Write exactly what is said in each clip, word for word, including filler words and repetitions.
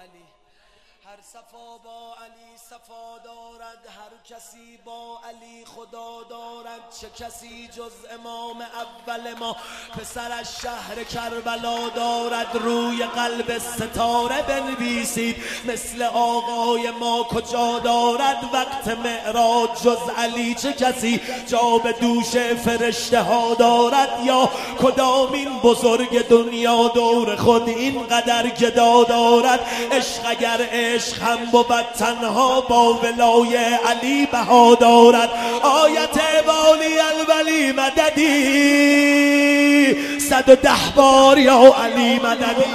علی. هر صفا با علی صفا دارد، هر کسی با علی خدا دارد. چه کسی جز امام اول ما پسرش شهر کربلا دارد. روی قلب ستاره بنویسید مثل آقای ما کجا دارد. وقت معراج جز علی چه کسی جا به دوش فرشته ها دارد. یا کدامین بزرگ دنیا دور خود اینقدر گدا دارد. عشق اگر عشق هم بود تنها با ولای علی بها دارد. آیت والی الولی مددی صد و ده بار یا علی مددی.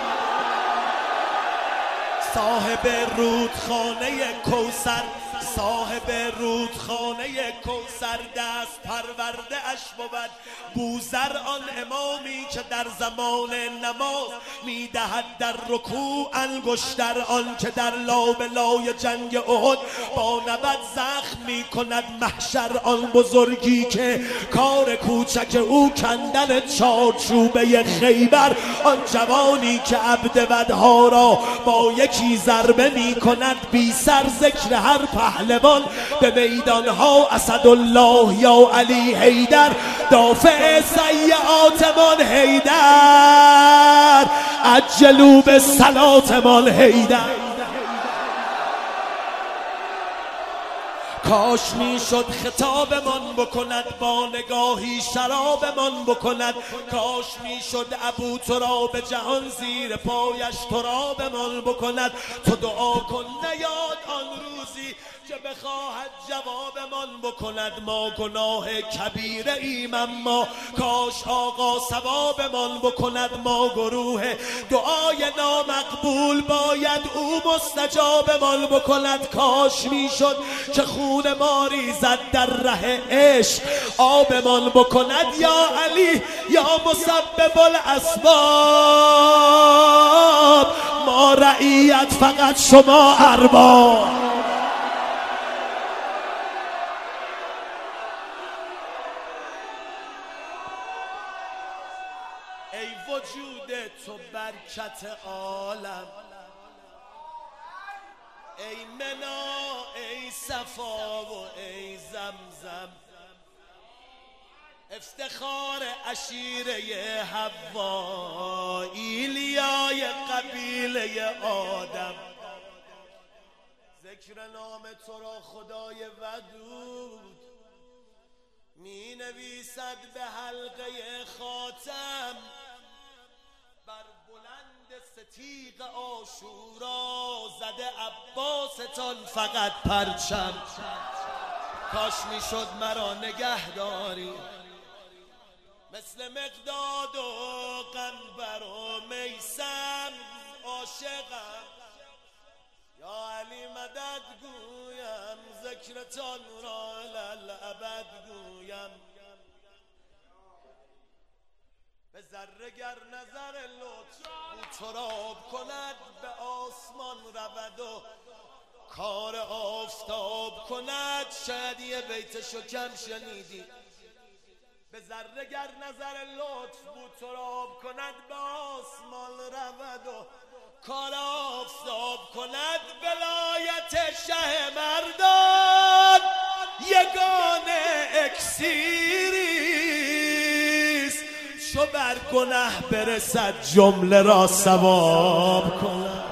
صاحب رودخانه کوثر، صاحب رودخانه کوثر دست پرورده اش بود. بوذر آن امامی که در زمان نماز میدهد در رکوع انگشتر. آن که در لابلای جنگ احد با نبض زخم میکند محشر. آن بزرگی که کار کوچک او کندن چارچوبه خیبر. آن جوانی که عبدودها را با یکی ضربه میکند بی سر. ذکر هر پهلوان به میدانها اسدالله یا علی حیدر. دافع سیئاتمان حیدر، عجلوا به صلاتمان حیدر. کاش میشد خطابمان بکند با نگاهی شرابمان بکند. کاش میشد ابو تراب جهان زیر پایش ترابمان بکند. تو دعا کن نیاد آن روزی که بخواهد جوابمان بکند. ما گناه کبیره ایم اما کاش آقا ثوابمان بکند. ما گروه دعای نامقبول باید او مستجابمان بکند. کاش میشد که خون ما ریزد در ره عشق آبمان بکند. یا علی یا مسبب الاسباب، ما رعیت فقط شما ارباب. ای وجود تو برکت عالم، ای منا ای صفا و ای زمزم. افتخار عشیره حوا، ایلیای قبیله آدم. ذکر نام تو را خدای ودود می نویسد به حلقه خاتم. بر بلند ستیغ عاشورا زده عباستان فقط پرچم. کاش میشد مرا نگه داری مثل مقداد و قنبر و میسم. عاشقم یا علی مدد گویم، ذکرتان را للابد گویم. به ذره گر نظر لطف او تراب کند. به آسمان رود و کار آفتاب کند. شاید یه بیتشو کم شنیدی. به ذره گر نظر لطف او تراب کند. به آسمان رود و کار آفتاب کند. ولایت شه مردان یگانه اکسیریست. چو بر گنه برسد جمله را ثواب کند.